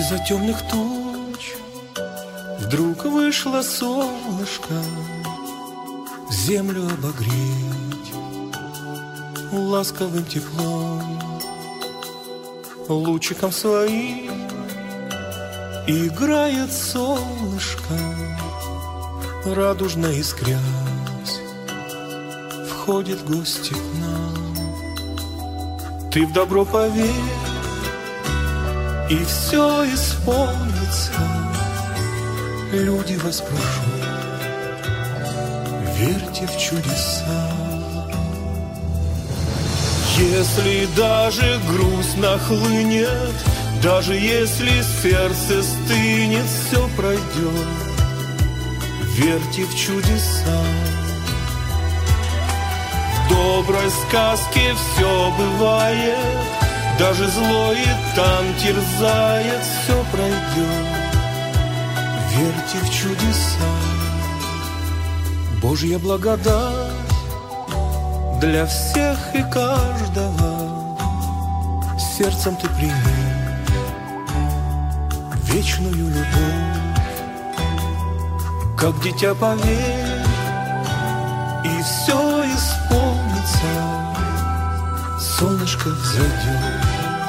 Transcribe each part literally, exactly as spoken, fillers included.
Из-за темных туч вдруг вышло солнышко землю обогреть ласковым теплом, лучиком своим играет солнышко, радужно искрясь, входит гости к нам. Ты в добро поверь, и все исполнится. Люди, вас прошу, верьте в чудеса. Если даже грустно хлынет, даже если сердце стынет, все пройдет. Верьте в чудеса. В доброй сказке все бывает, даже злое там терзает, все пройдет. Верьте в чудеса. Божья благодать для всех и каждого. Сердцем ты прими вечную любовь. Как дитя поверь, и все исполнится. Солнышко взойдет,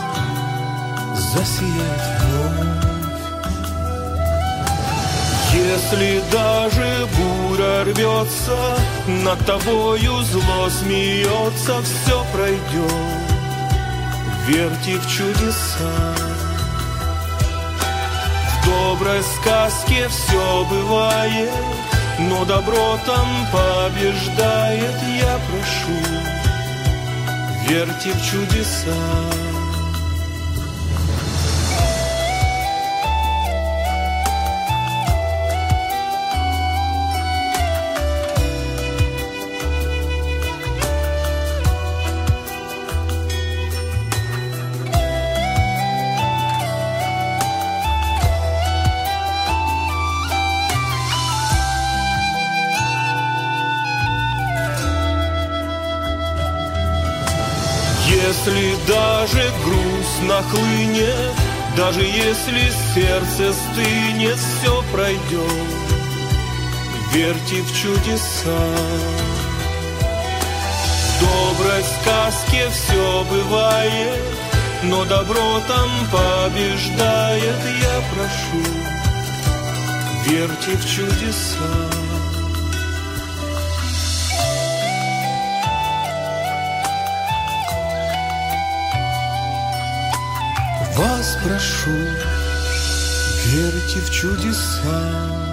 засияет вновь. Если даже буря рвется, над тобою зло смеется, все пройдет. Верьте в чудеса. В доброй сказке все бывает, но добро там побеждает. Я прошу, верьте в чудеса. Если даже грустно хлынет, даже если сердце стынет, все пройдет. Верьте в чудеса. В доброй сказке все бывает, но добро там побеждает. Я прошу, верьте в чудеса. Вас прошу, верьте в чудеса.